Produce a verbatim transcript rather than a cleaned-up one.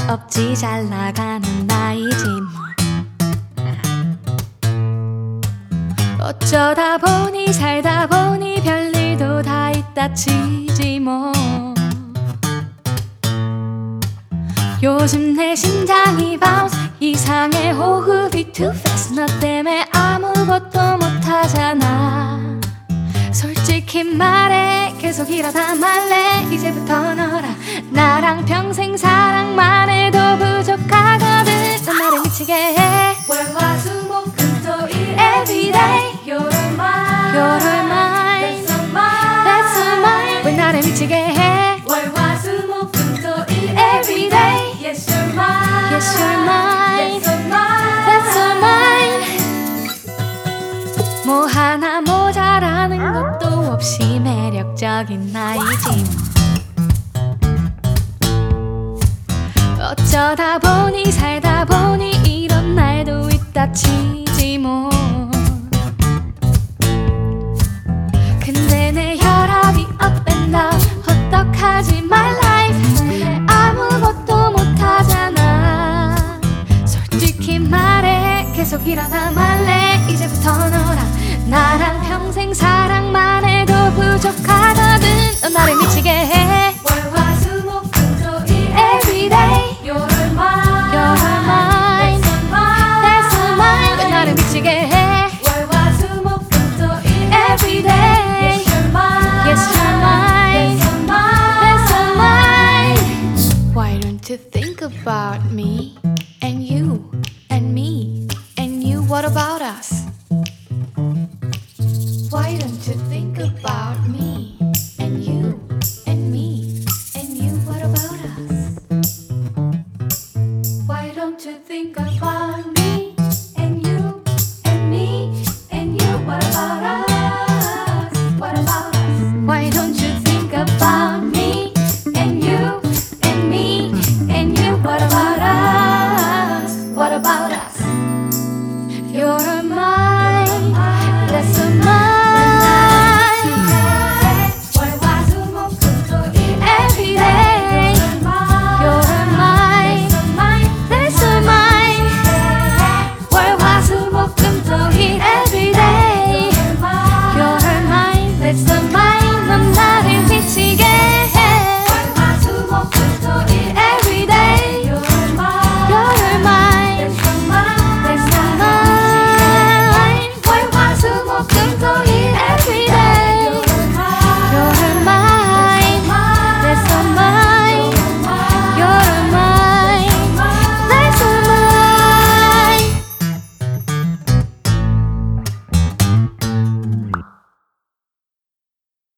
없지 잘 나가는 나이지 뭐. 어쩌다 보니 살다 보니 별일도 다 있다 치지 뭐. 요즘 내 심장이 바운스 이상해 호흡이 too fast 너 때문에 아무것도 못하잖아. 솔직히 말해 계속 이러다 말래. 이제부터 너랑 나랑 평생 사랑만 해도 부족하거든. 넌 나를 미치게 해. 월화수목금토일 everyday You're mine You're mine That's all mine That's all mine 왜 나를 미치게 해. 월화수목금토일 everyday Yes you're mine Yes you're mine That's all mine That's all mine 뭐 하나 모자라는 것도 없이 매력적인 나이지 뭐. 어쩌다 보니 살다 보니 이런 날도 있다 치지 뭐. 근데 내 혈압이 up and down 어떡하지 my life 아무것도 못하잖아. 솔직히 말해 계속 일어나 말래. 이제부터 너랑 나랑 평생 사랑만 해도 부족하거든. 넌 나를 미치게 해. 월화수목금토일 everyday You're mine You're mine That's all mine 왜 나를 미치게 해. 월화수목금토일 everyday Yes you're mine Yes you're mine That's all mine Why don't you think about me and you and me and you what about us. Why don't you think about me and you and me and you what about us. Why don't you think about me and you and me and you what about us. What about us. Why don't you think about me and you and me and you what about us. What about us. You're mine